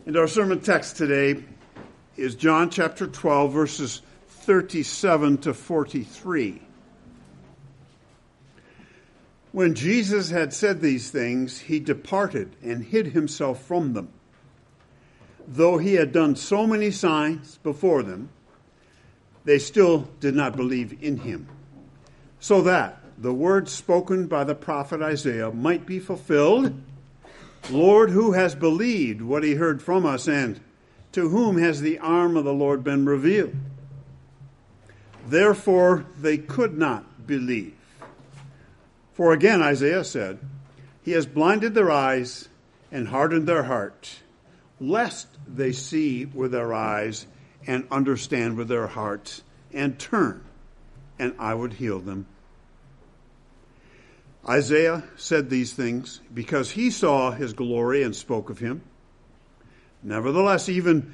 And our sermon text today is John chapter 12, verses 37 to 43. When Jesus had said these things, he departed and hid himself from them. Though he had done so many signs before them, they still did not believe in him. So that the words spoken by the prophet Isaiah might be fulfilled, Lord, who has believed what he heard from us, and to whom has the arm of the Lord been revealed? Therefore they could not believe. For again Isaiah said, he has blinded their eyes and hardened their heart, lest they see with their eyes and understand with their hearts and turn, and I would heal them. Isaiah said these things because he saw his glory and spoke of him. Nevertheless,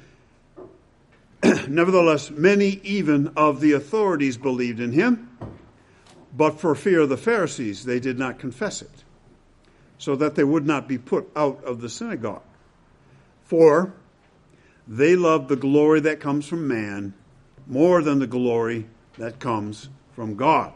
many even of the authorities believed in him, but for fear of the Pharisees, they did not confess it, so that they would not be put out of the synagogue. For they love the glory that comes from man more than the glory that comes from God.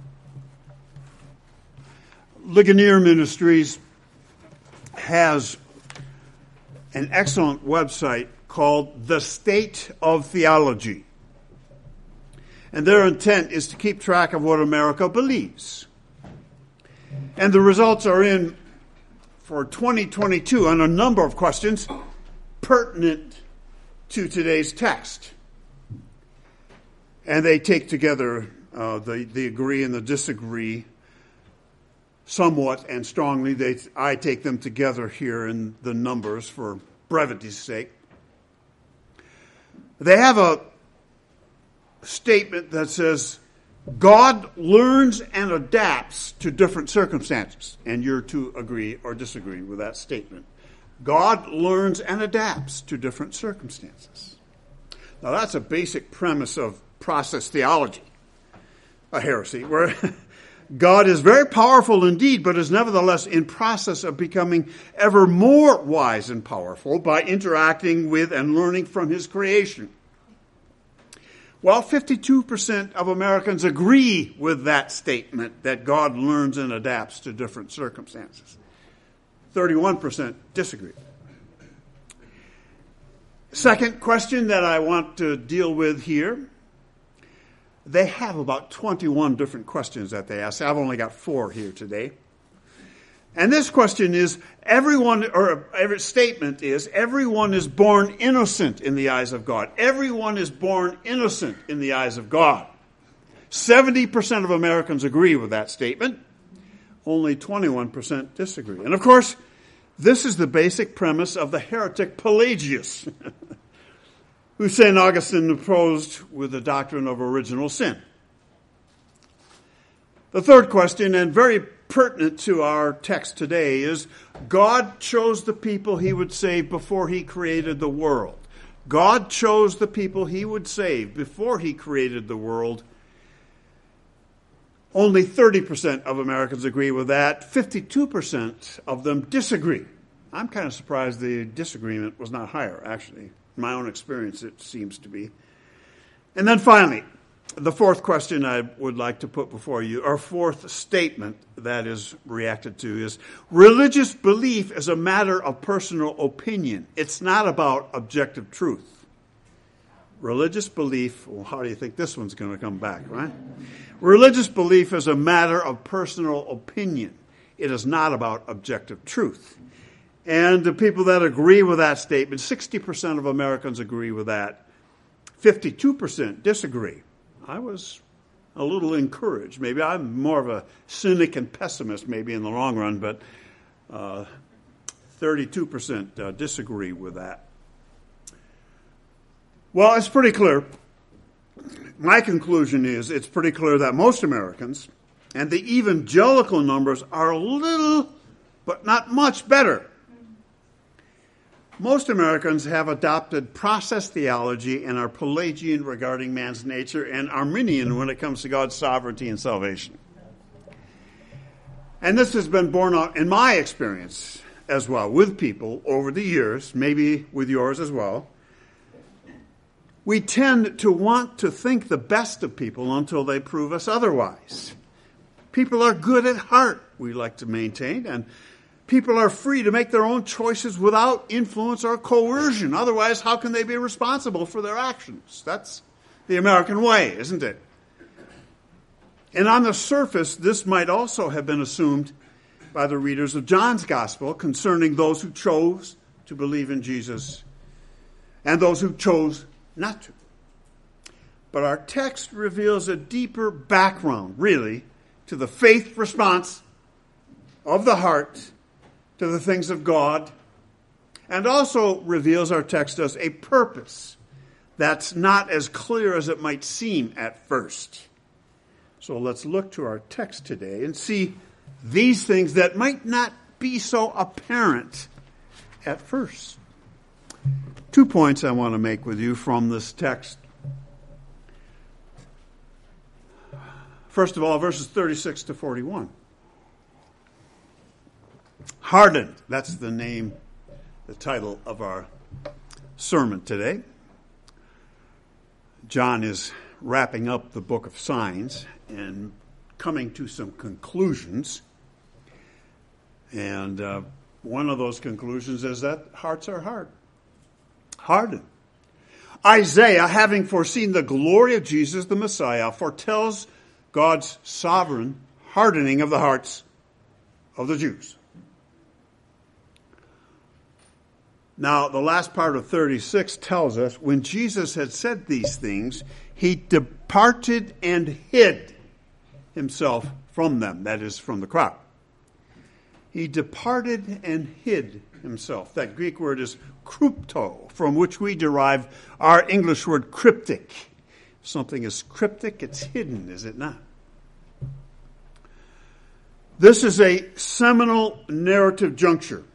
Ligonier Ministries has an excellent website called The State of Theology. And their intent is to keep track of what America believes. And the results are in for 2022 on a number of questions pertinent to today's text. And they take together the agree and the disagree somewhat and strongly. I take them together here in the numbers for brevity's sake. They have a statement that says, God learns and adapts to different circumstances. And you're to agree or disagree with that statement. God learns and adapts to different circumstances. Now that's a basic premise of process theology, a heresy, where God is very powerful indeed, but is nevertheless in process of becoming ever more wise and powerful by interacting with and learning from his creation. Well, 52% of Americans agree with that statement, that God learns and adapts to different circumstances. 31% disagree. Second question that I want to deal with here, they have about 21 different questions that they ask. I've only got 4 here today. And this question is, every statement is, everyone is born innocent in the eyes of God. Everyone is born innocent in the eyes of God. 70% of Americans agree with that statement. Only 21% disagree. And of course, this is the basic premise of the heretic Pelagius, who St. Augustine opposed with the doctrine of original sin. The third question, and very pertinent to our text today, is God chose the people he would save before he created the world. God chose the people he would save before he created the world. Only 30% of Americans agree with that. 52% of them disagree. I'm kind of surprised the disagreement was not higher, actually. In my own experience, it seems to be. And then finally, the fourth question I would like to put before you, or fourth statement that is reacted to, is religious belief is a matter of personal opinion. It's not about objective truth. Religious belief, well, how do you think this one's going to come back, right? Religious belief is a matter of personal opinion. It is not about objective truth. And the people that agree with that statement, 60% of Americans agree with that. 52% disagree. I was a little encouraged. Maybe I'm more of a cynic and pessimist maybe in the long run, but 32% disagree with that. Well, it's pretty clear. My conclusion is it's pretty clear that most Americans, and the evangelical numbers, are a little, but not much better. Most Americans have adopted process theology and are Pelagian regarding man's nature and Arminian when it comes to God's sovereignty and salvation. And this has been borne out in my experience as well with people over the years, maybe with yours as well, we tend to want to think the best of people until they prove us otherwise. People are good at heart, we like to maintain, and people are free to make their own choices without influence or coercion. Otherwise, how can they be responsible for their actions? That's the American way, isn't it? And on the surface, this might also have been assumed by the readers of John's Gospel concerning those who chose to believe in Jesus and those who chose not to. But our text reveals a deeper background, really, to the faith response of the heart to the things of God, and also reveals, our text does, a purpose that's not as clear as it might seem at first. So let's look to our text today and see these things that might not be so apparent at first. 2 points I want to make with you from this text. First of all, verses 36 to 41. Hardened, that's the name, the title of our sermon today. John is wrapping up the book of signs and coming to some conclusions. And one of those conclusions is that hearts are hard. Hardened. Isaiah, having foreseen the glory of Jesus the Messiah, foretells God's sovereign hardening of the hearts of the Jews. Now, the last part of 36 tells us, when Jesus had said these things, he departed and hid himself from them, that is, from the crowd. He departed and hid himself. That Greek word is krypto, from which we derive our English word cryptic. If something is cryptic, it's hidden, is it not? This is a seminal narrative juncture.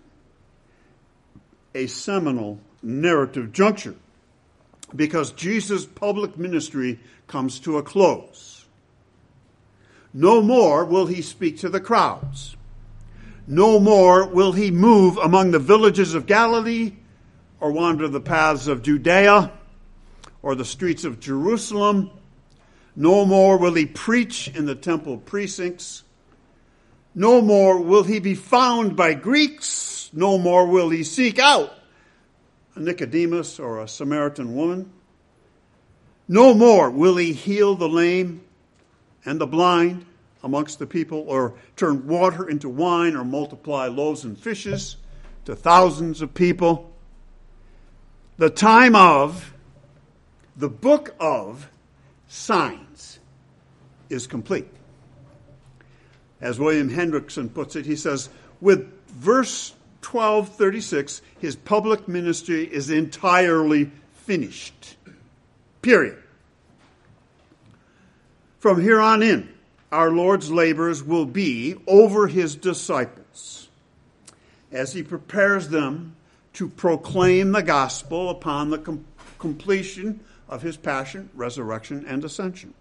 A seminal narrative juncture, because Jesus' public ministry comes to a close. No more will he speak to the crowds. No more will he move among the villages of Galilee or wander the paths of Judea or the streets of Jerusalem. No more will he preach in the temple precincts. No more will he be found by Greeks. No more will he seek out a Nicodemus or a Samaritan woman. No more will he heal the lame and the blind amongst the people, or turn water into wine, or multiply loaves and fishes to thousands of people. The time of the book of signs is complete. As William Hendrickson puts it, he says, with verse 12:36, his public ministry is entirely finished. Period. From here on in, our Lord's labors will be over his disciples as he prepares them to proclaim the gospel upon the completion of his passion, resurrection, and ascension.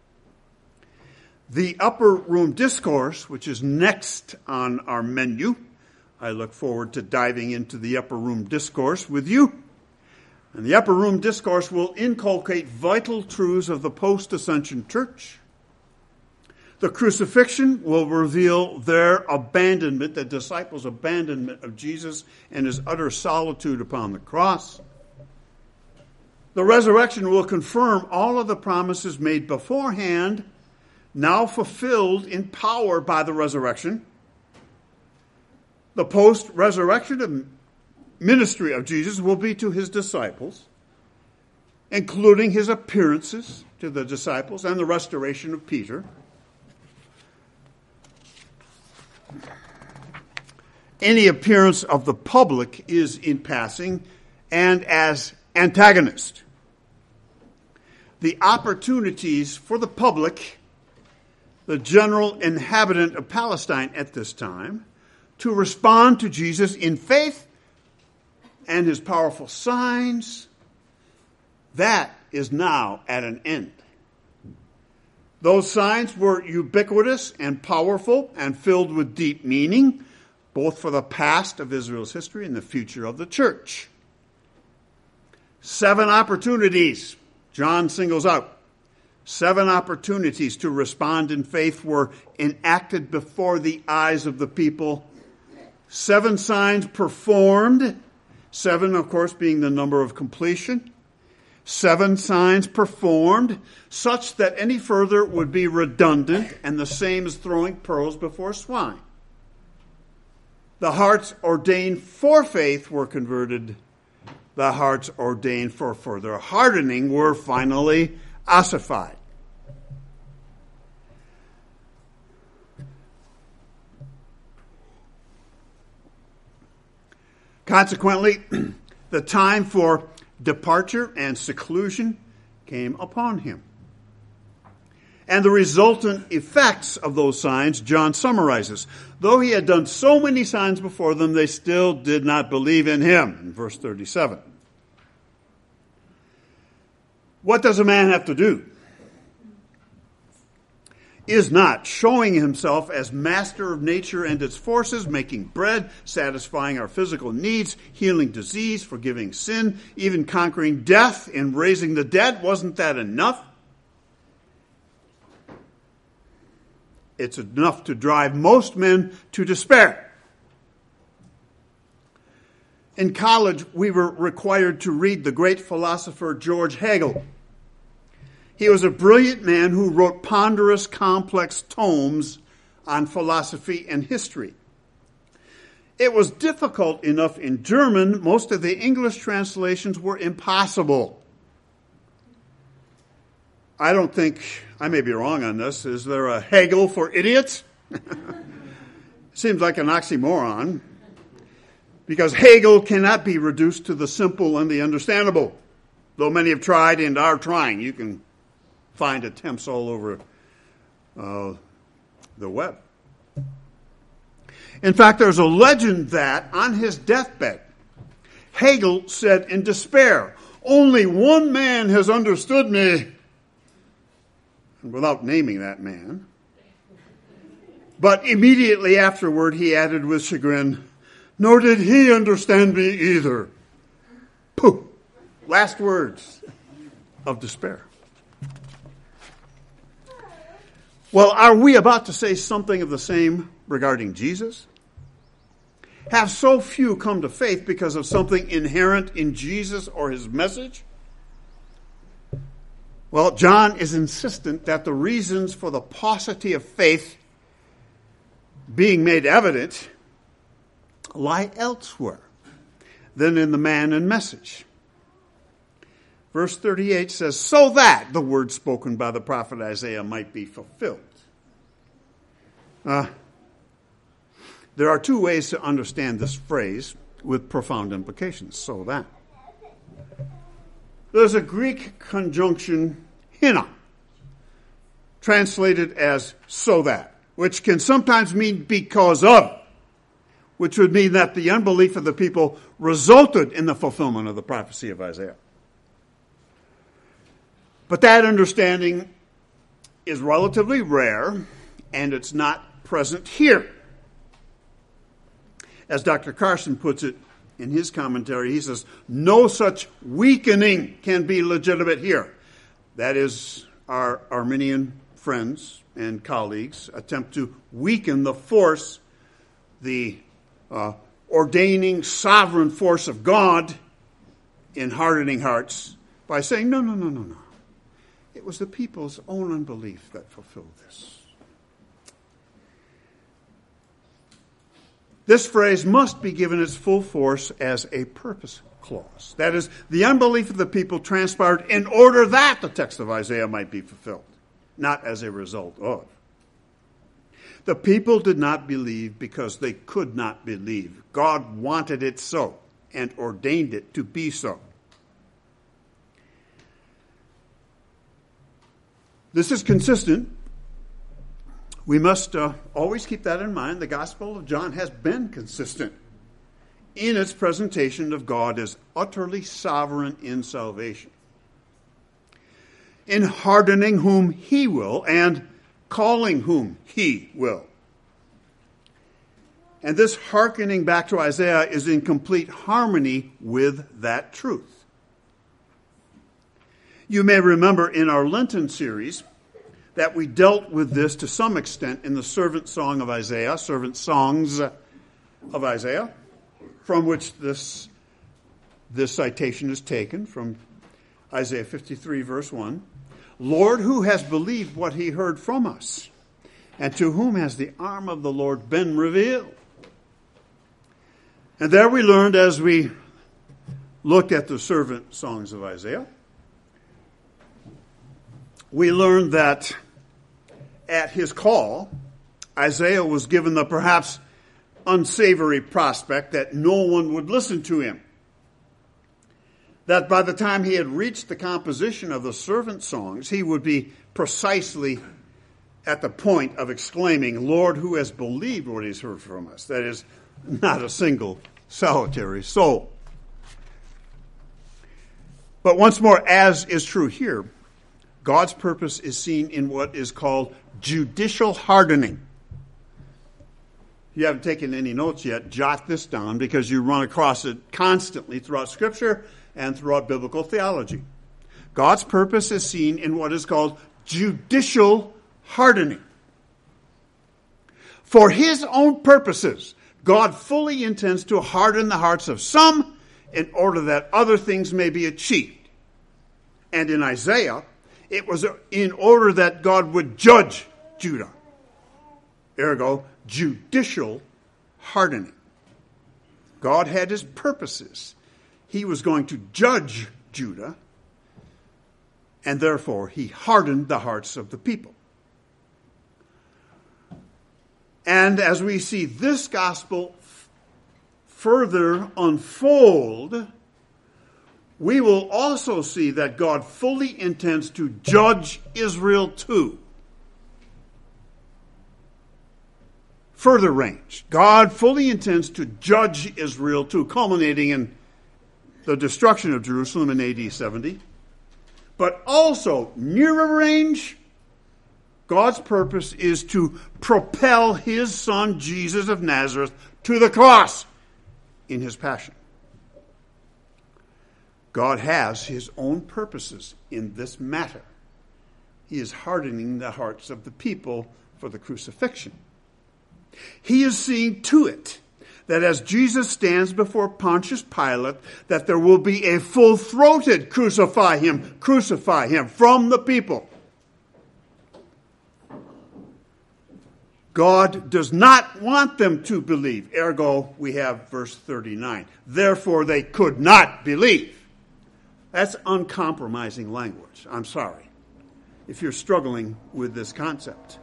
The upper room discourse, which is next on our menu, I look forward to diving into the upper room discourse with you. And the upper room discourse will inculcate vital truths of the post-ascension church. The crucifixion will reveal their abandonment, the disciples' abandonment of Jesus and his utter solitude upon the cross. The resurrection will confirm all of the promises made beforehand, now fulfilled in power by the resurrection. The post-resurrection ministry of Jesus will be to his disciples, including his appearances to the disciples and the restoration of Peter. Any appearance of the public is in passing and as antagonist. The opportunities for the public, the general inhabitant of Palestine at this time, to respond to Jesus in faith and his powerful signs, that is now at an end. Those signs were ubiquitous and powerful and filled with deep meaning, both for the past of Israel's history and the future of the church. 7 opportunities John singles out. 7 opportunities to respond in faith were enacted before the eyes of the people. 7 signs performed. 7, of course, being the number of completion. 7 signs performed, such that any further would be redundant and the same as throwing pearls before swine. The hearts ordained for faith were converted. The hearts ordained for further hardening were finally ossified. Consequently, the time for departure and seclusion came upon him. And the resultant effects of those signs, John summarizes. Though he had done so many signs before them, they still did not believe in him, in verse 37. What does a man have to do? Is not showing himself as master of nature and its forces, making bread, satisfying our physical needs, healing disease, forgiving sin, even conquering death and raising the dead. Wasn't that enough? It's enough to drive most men to despair. In college, we were required to read the great philosopher George Hegel. He was a brilliant man who wrote ponderous, complex tomes on philosophy and history. It was difficult enough in German. Most of the English translations were impossible. I don't think, I may be wrong on this, is there a Hegel for idiots? Seems like an oxymoron. Because Hegel cannot be reduced to the simple and the understandable. Though many have tried and are trying. You can find attempts all over the web. In fact, there's a legend that on his deathbed, Hegel said in despair, "Only one man has understood me," and without naming that man. But immediately afterward, he added with chagrin, "Nor did he understand me either." Pooh! Last words of despair. Well, are we about to say something of the same regarding Jesus? Have so few come to faith because of something inherent in Jesus or his message? Well, John is insistent that the reasons for the paucity of faith being made evident lie elsewhere than in the man and message. Verse 38 says, "So that the word spoken by the prophet Isaiah might be fulfilled." There are 2 ways to understand this phrase with profound implications. So that. There's a Greek conjunction, hina, translated as so that, which can sometimes mean because of, which would mean that the unbelief of the people resulted in the fulfillment of the prophecy of Isaiah. But that understanding is relatively rare, and it's not present here. As Dr. Carson puts it in his commentary, he says, no such weakening can be legitimate here. That is, our Arminian friends and colleagues attempt to weaken the force, the ordaining sovereign force of God in hardening hearts by saying, no. It was the people's own unbelief that fulfilled this. This phrase must be given its full force as a purpose clause. That is, the unbelief of the people transpired in order that the text of Isaiah might be fulfilled, not as a result of. The people did not believe because they could not believe. God wanted it so and ordained it to be so. This is consistent. We must always keep that in mind. The Gospel of John has been consistent in its presentation of God as utterly sovereign in salvation, in hardening whom he will and calling whom he will. And this hearkening back to Isaiah is in complete harmony with that truth. You may remember in our Lenten series that we dealt with this to some extent in the servant songs of Isaiah, from which this citation is taken from Isaiah 53, verse 1. Lord, who has believed what he heard from us? And to whom has the arm of the Lord been revealed? And there we learned, as we looked at the servant songs of Isaiah, we learned that at his call, Isaiah was given the perhaps unsavory prospect that no one would listen to him. That by the time he had reached the composition of the servant songs, he would be precisely at the point of exclaiming, Lord, who has believed what he's heard from us? That is, not a single solitary soul. But once more, as is true here, God's purpose is seen in what is called judicial hardening. If you haven't taken any notes yet, jot this down because you run across it constantly throughout Scripture and throughout biblical theology. God's purpose is seen in what is called judicial hardening. For his own purposes, God fully intends to harden the hearts of some in order that other things may be achieved. And in Isaiah, it was in order that God would judge Judah. Ergo, judicial hardening. God had his purposes. He was going to judge Judah, and therefore he hardened the hearts of the people. And as we see this gospel further unfold, we will also see that God fully intends to judge Israel too. Further range. God fully intends to judge Israel too, culminating in the destruction of Jerusalem in AD 70. But also, nearer range, God's purpose is to propel his son Jesus of Nazareth to the cross in his passion. God has his own purposes in this matter. He is hardening the hearts of the people for the crucifixion. He is seeing to it that as Jesus stands before Pontius Pilate, that there will be a full-throated crucify him from the people. God does not want them to believe. Ergo, we have verse 39. Therefore, they could not believe. That's uncompromising language. I'm sorry if you're struggling with this concept.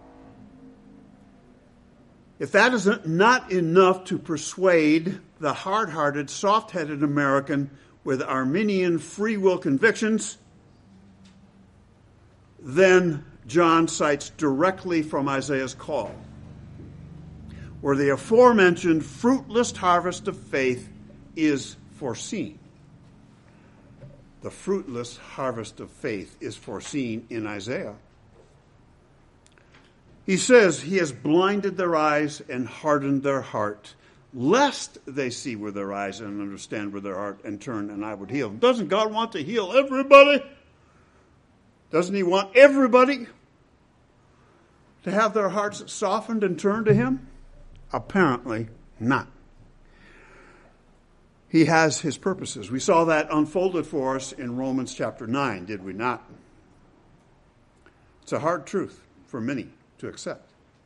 If that is not enough to persuade the hard-hearted, soft-headed American with Arminian free will convictions, then John cites directly from Isaiah's call, where the aforementioned fruitless harvest of faith is foreseen. The fruitless harvest of faith is foreseen in Isaiah. He says he has blinded their eyes and hardened their heart, lest they see with their eyes and understand with their heart and turn, and I would heal. Doesn't God want to heal everybody? Doesn't he want everybody to have their hearts softened and turned to him? Apparently not. He has his purposes. We saw that unfolded for us in Romans chapter 9, did we not? It's a hard truth for many to accept.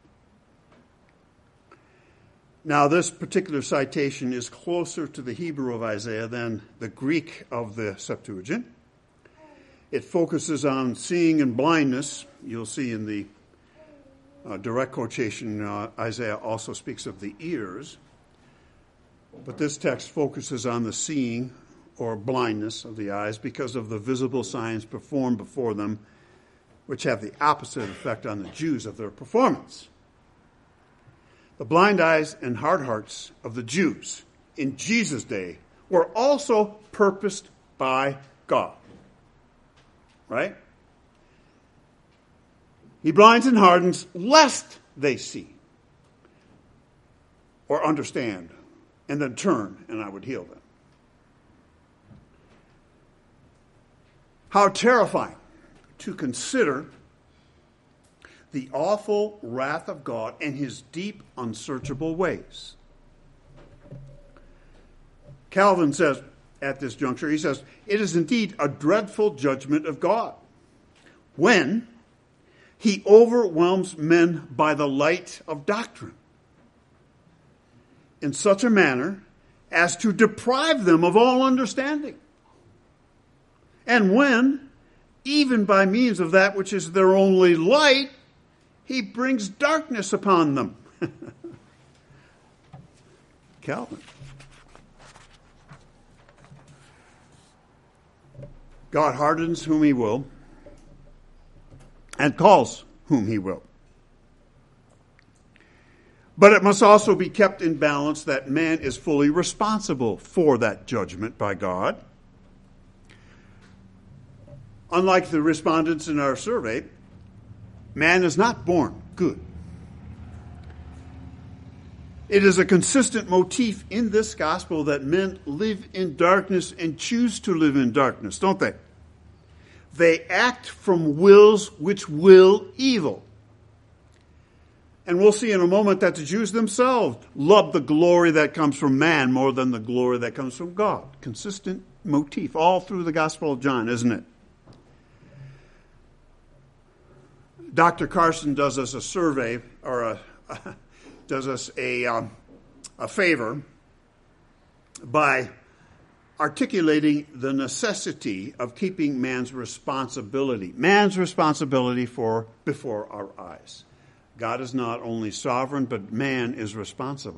Now, this particular citation is closer to the Hebrew of Isaiah than the Greek of the Septuagint. It focuses on seeing and blindness. You'll see in the direct quotation, Isaiah also speaks of the ears. But this text focuses on the seeing or blindness of the eyes because of the visible signs performed before them, which have the opposite effect on the Jews of their performance. The blind eyes and hard hearts of the Jews in Jesus' day were also purposed by God. Right? He blinds and hardens lest they see. or understand, and then turn, and I would heal them. How terrifying to consider the awful wrath of God and his deep, unsearchable ways. Calvin says at this juncture, he says, it is indeed a dreadful judgment of God when he overwhelms men by the light of doctrine in such a manner as to deprive them of all understanding. And when, even by means of that which is their only light, he brings darkness upon them. Calvin. God hardens whom he will and calls whom he will. But it must also be kept in balance that man is fully responsible for that judgment by God. Unlike the respondents in our survey, man is not born good. It is a consistent motif in this gospel that men live in darkness and choose to live in darkness, don't they? They act from wills which will evil. And we'll see in a moment that the Jews themselves love the glory that comes from man more than the glory that comes from God. Consistent motif all through the Gospel of John, isn't it? Dr. Carson does us a survey, or does us a favor by articulating the necessity of keeping man's responsibility for before our eyes. God is not only sovereign, but man is responsible.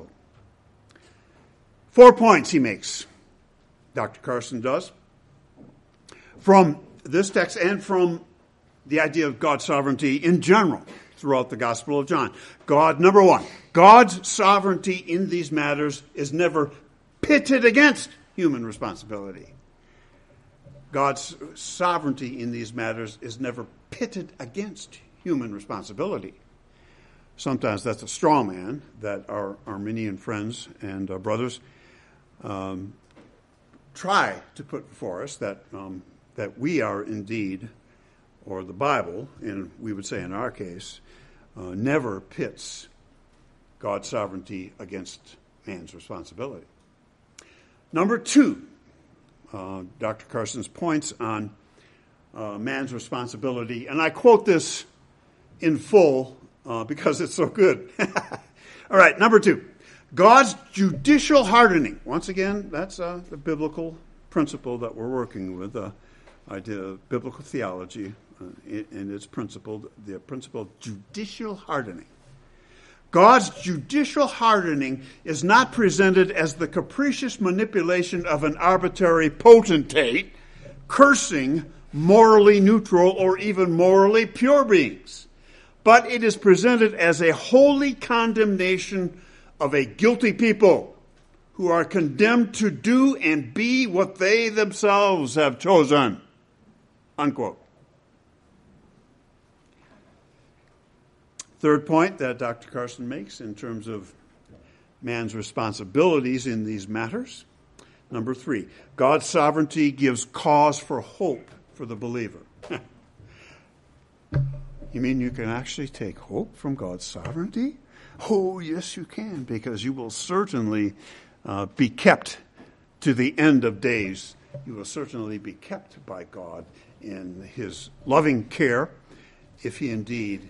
4 points he makes, Dr. Carson does, from this text and from the idea of God's sovereignty in general throughout the Gospel of John. Number one, God's sovereignty in these matters is never pitted against human responsibility. God's sovereignty in these matters is never pitted against human responsibility. Sometimes that's a straw man that our Arminian friends and brothers try to put before us, that we are indeed, or the Bible, and we would say in our case, never pits God's sovereignty against man's responsibility. Number two, Dr. Carson's points on man's responsibility, and I quote this in full because it's so good. All right, number two, God's judicial hardening. Once again, that's the biblical principle that we're working with, idea of biblical theology and its principle, the principle of judicial hardening. God's judicial hardening is not presented as the capricious manipulation of an arbitrary potentate cursing morally neutral or even morally pure beings, but it is presented as a holy condemnation of a guilty people who are condemned to do and be what they themselves have chosen. Unquote. Third point that Dr. Carson makes in terms of man's responsibilities in these matters. Number three, God's sovereignty gives cause for hope for the believer. You mean you can actually take hope from God's sovereignty? Oh, yes, you can, because you will certainly be kept to the end of days. You will certainly be kept by God in his loving care if you indeed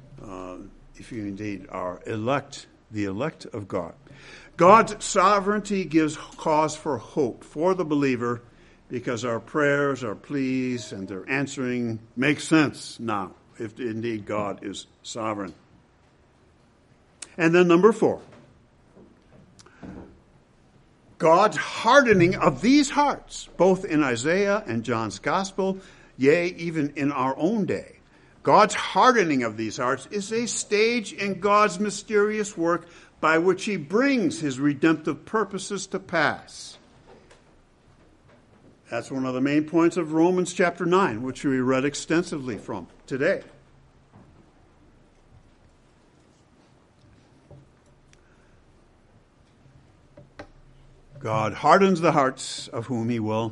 are the elect of God. God's sovereignty gives cause for hope for the believer because our prayers, our pleas, and their answering make sense now, if indeed God is sovereign. And then number four, God's hardening of these hearts, both in Isaiah and John's gospel, yea, even in our own day. God's hardening of these hearts is a stage in God's mysterious work by which he brings his redemptive purposes to pass. That's one of the main points of Romans chapter 9, which we read extensively from today. God hardens the hearts of whom he will,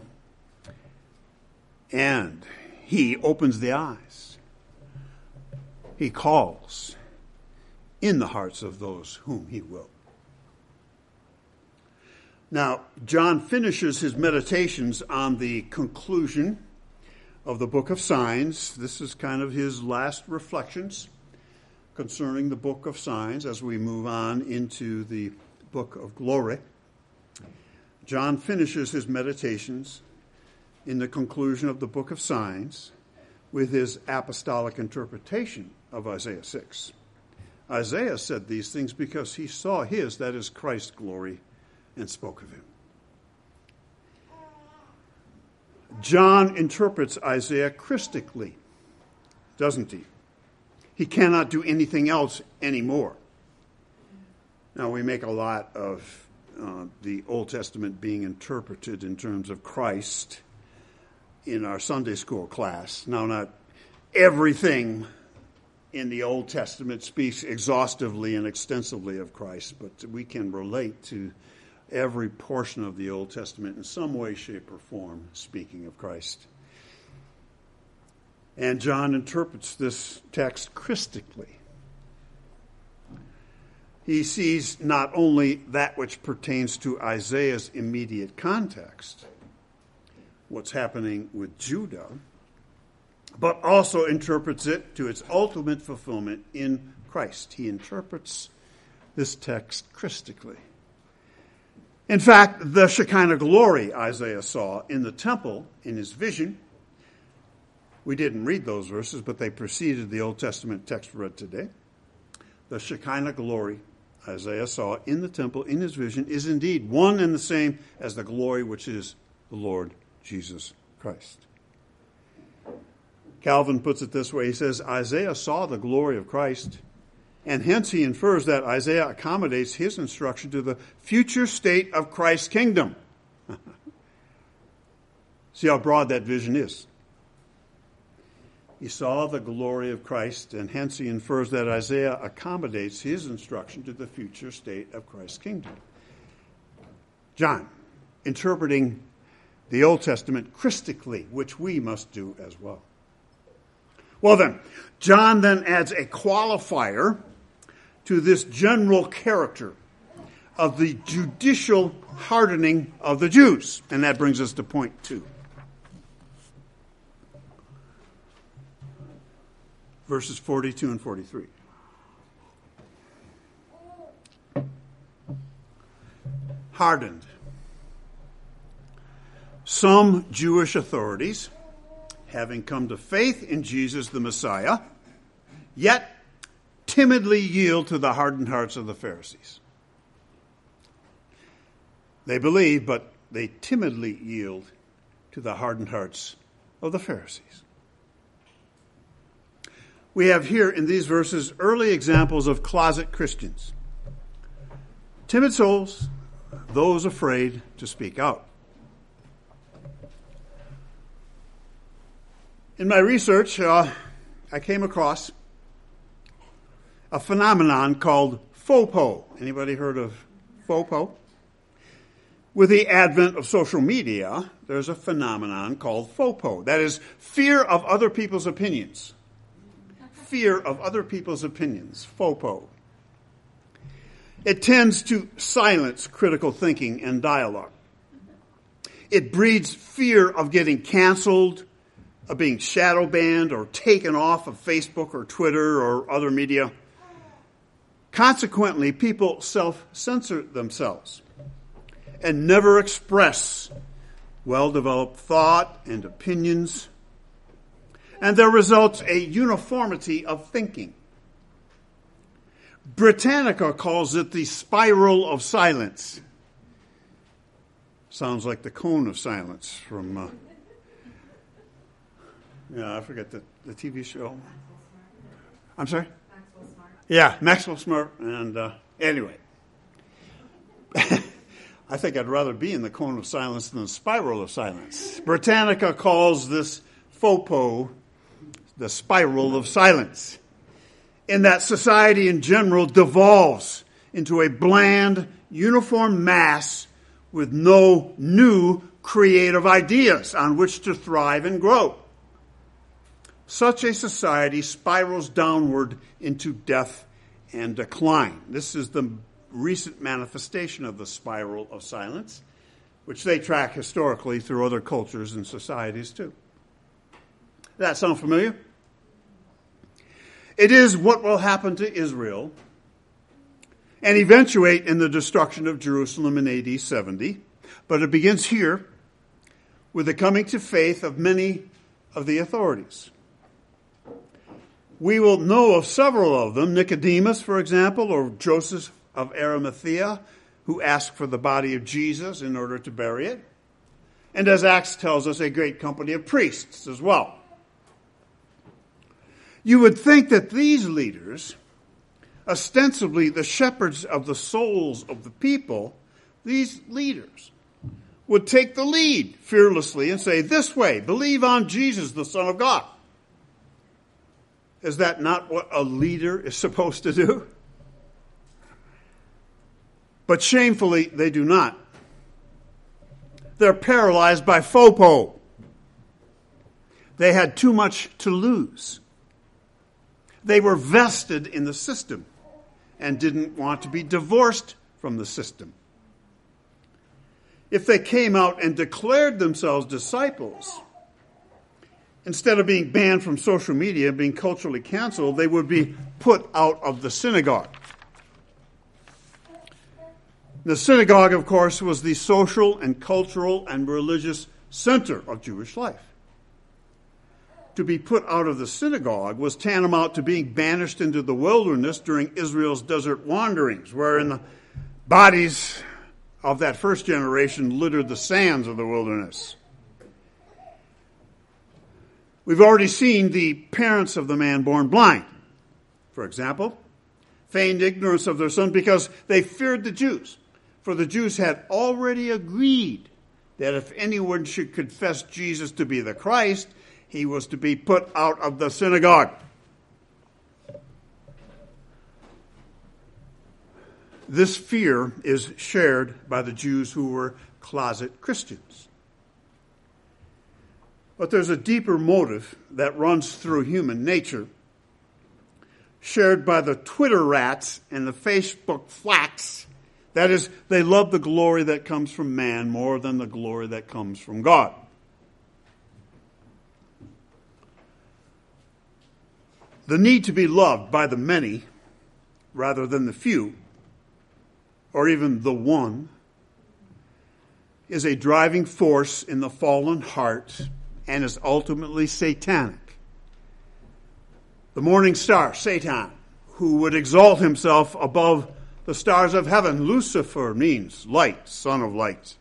and he opens the eyes. He calls in the hearts of those whom he will. Now, John finishes his meditations on the conclusion of the book of signs. This is kind of his last reflections concerning the book of signs as we move on into the book of glory. John finishes his meditations in the conclusion of the book of signs with his apostolic interpretation of Isaiah 6. Isaiah said these things because he saw his, that is Christ's glory, and spoke of him. John interprets Isaiah Christically, doesn't he? He cannot do anything else anymore. Now, we make a lot of the Old Testament being interpreted in terms of Christ in our Sunday school class. Now, not everything in the Old Testament speaks exhaustively and extensively of Christ, but we can relate to every portion of the Old Testament in some way, shape, or form speaking of Christ. And John interprets this text Christically. He sees not only that which pertains to Isaiah's immediate context, what's happening with Judah, but also interprets it to its ultimate fulfillment in Christ. He interprets this text Christically. In fact, the Shekinah glory Isaiah saw in the temple in his vision, we didn't read those verses, but they preceded the Old Testament text read today. The Shekinah glory Isaiah saw in the temple in his vision is indeed one and the same as the glory which is the Lord Jesus Christ. Calvin puts it this way. He says, Isaiah saw the glory of Christ, and hence he infers that Isaiah accommodates his instruction to the future state of Christ's kingdom. See how broad that vision is. He saw the glory of Christ, and hence he infers that Isaiah accommodates his instruction to the future state of Christ's kingdom. John, interpreting the Old Testament Christically, which we must do as well. Well then, John then adds a qualifier to this general character of the judicial hardening of the Jews. And that brings us to point 2. Verses 42 and 43. Hardened. Some Jewish authorities, having come to faith in Jesus the Messiah, yet timidly yield to the hardened hearts of the Pharisees. They believe, but they timidly yield to the hardened hearts of the Pharisees. We have here in these verses early examples of closet Christians. Timid souls, those afraid to speak out. In my research, I came across a phenomenon called FOPO. Anybody heard of FOPO? With the advent of social media, there's a phenomenon called FOPO. That is, fear of other people's opinions. Fear of other people's opinions, FOPO. It tends to silence critical thinking and dialogue. It breeds fear of getting canceled, of being shadow banned or taken off of Facebook or Twitter or other media. Consequently, people self-censor themselves and never express well-developed thought and opinions. And there results a uniformity of thinking. Britannica calls it the spiral of silence. Sounds like the cone of silence from, I forget the TV show. I'm sorry? Maxwell Smart. Yeah, Maxwell Smart. And anyway, I think I'd rather be in the cone of silence than the spiral of silence. Britannica calls this FOPO the spiral of silence, in that society in general devolves into a bland, uniform mass with no new creative ideas on which to thrive and grow. Such a society spirals downward into death and decline. This is the recent manifestation of the spiral of silence, which they track historically through other cultures and societies too. Does that sound familiar? It is what will happen to Israel and eventuate in the destruction of Jerusalem in AD 70. But it begins here with the coming to faith of many of the authorities. We will know of several of them, Nicodemus, for example, or Joseph of Arimathea, who asked for the body of Jesus in order to bury it. And as Acts tells us, a great company of priests as well. You would think that these leaders, ostensibly the shepherds of the souls of the people, these leaders would take the lead fearlessly and say, this way, believe on Jesus, the Son of God. Is that not what a leader is supposed to do? But shamefully, they do not. They're paralyzed by FOPO. They had too much to lose. They were vested in the system and didn't want to be divorced from the system. If they came out and declared themselves disciples, instead of being banned from social media and being culturally canceled, they would be put out of the synagogue. The synagogue, of course, was the social and cultural and religious center of Jewish life. To be put out of the synagogue was tantamount to being banished into the wilderness during Israel's desert wanderings, wherein the bodies of that first generation littered the sands of the wilderness. We've already seen the parents of the man born blind, for example, feigned ignorance of their son because they feared the Jews. For the Jews had already agreed that if anyone should confess Jesus to be the Christ, he was to be put out of the synagogue. This fear is shared by the Jews who were closet Christians. But there's a deeper motive that runs through human nature, shared by the Twitter rats and the Facebook flacks. That is, they love the glory that comes from man more than the glory that comes from God. The need to be loved by the many rather than the few, or even the one, is a driving force in the fallen heart and is ultimately satanic. The morning star, Satan, who would exalt himself above the stars of heaven. Lucifer means light, son of light.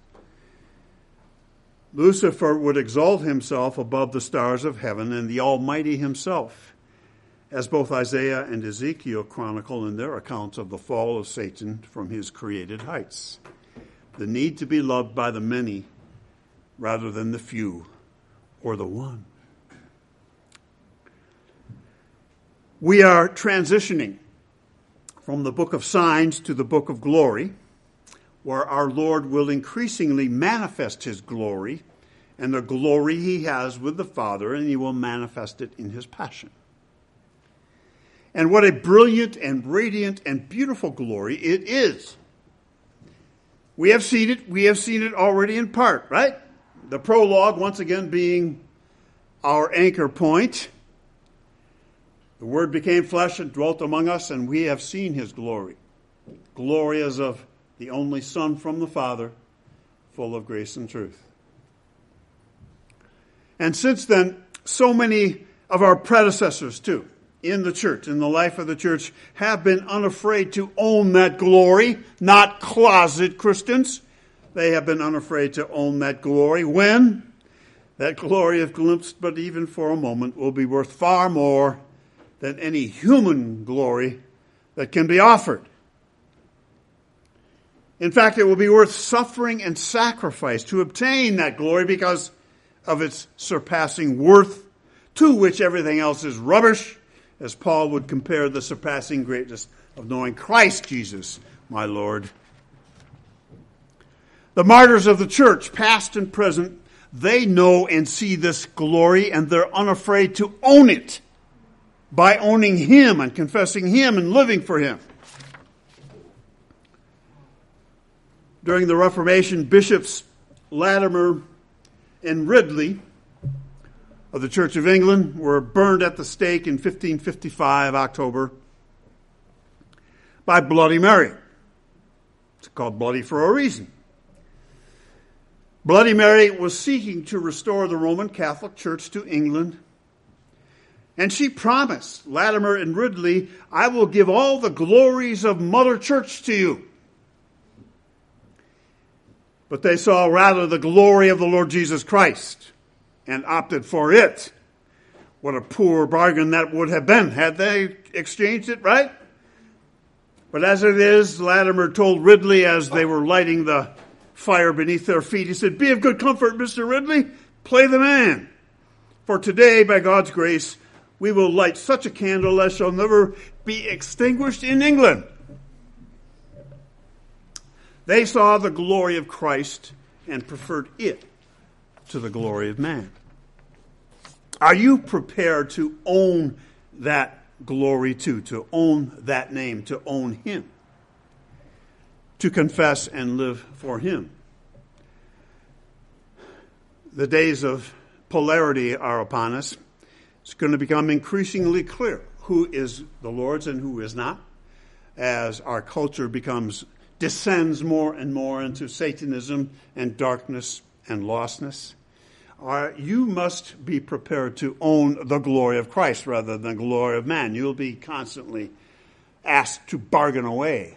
Lucifer would exalt himself above the stars of heaven and the Almighty himself, as both Isaiah and Ezekiel chronicle in their accounts of the fall of Satan from his created heights. The need to be loved by the many rather than the few or the one. We are transitioning from the book of signs to the book of glory, where our Lord will increasingly manifest his glory and the glory he has with the Father, and he will manifest it in his passion. And what a brilliant and radiant and beautiful glory it is. We have seen it. We have seen it already in part, right? The prologue, once again, being our anchor point. The Word became flesh and dwelt among us, and we have seen his glory. Glory as of the only Son from the Father, full of grace and truth. And since then, so many of our predecessors, too, in the church, in the life of the church, have been unafraid to own that glory, not closet Christians. They have been unafraid to own that glory when that glory, if glimpsed but even for a moment, will be worth far more than any human glory that can be offered. In fact, it will be worth suffering and sacrifice to obtain that glory because of its surpassing worth, to which everything else is rubbish, as Paul would compare the surpassing greatness of knowing Christ Jesus, my Lord. The martyrs of the church, past and present, they know and see this glory, and they're unafraid to own it by owning Him and confessing Him and living for Him. During the Reformation, Bishops Latimer and Ridley of the Church of England were burned at the stake in 1555, October, by Bloody Mary. It's called bloody for a reason. Bloody Mary was seeking to restore the Roman Catholic Church to England, and she promised Latimer and Ridley, "I will give all the glories of Mother Church to you." But they saw rather the glory of the Lord Jesus Christ and opted for it. What a poor bargain that would have been had they exchanged it, right? But as it is, Latimer told Ridley as they were lighting the fire beneath their feet, he said, "Be of good comfort, Mr. Ridley. Play the man. For today, by God's grace, we will light such a candle as shall never be extinguished in England." They saw the glory of Christ and preferred it to the glory of man. Are you prepared to own that glory too, to own that name, to own Him, to confess and live for Him? The days of polarity are upon us. It's going to become increasingly clear who is the Lord's and who is not, as our culture descends more and more into Satanism and darkness and lostness. You must be prepared to own the glory of Christ rather than the glory of man. You'll be constantly asked to bargain away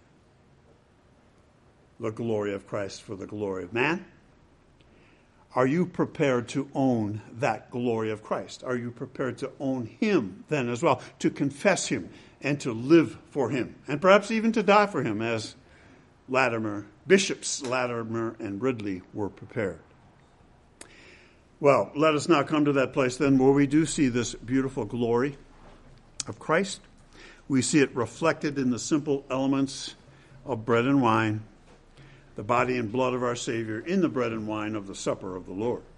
the glory of Christ for the glory of man. Are you prepared to own that glory of Christ? Are you prepared to own Him then as well, to confess Him and to live for Him, and perhaps even to die for Him, as Bishops Latimer and Ridley were prepared? Well, let us now come to that place then where we do see this beautiful glory of Christ. We see it reflected in the simple elements of bread and wine, the body and blood of our Savior in the bread and wine of the supper of the Lord.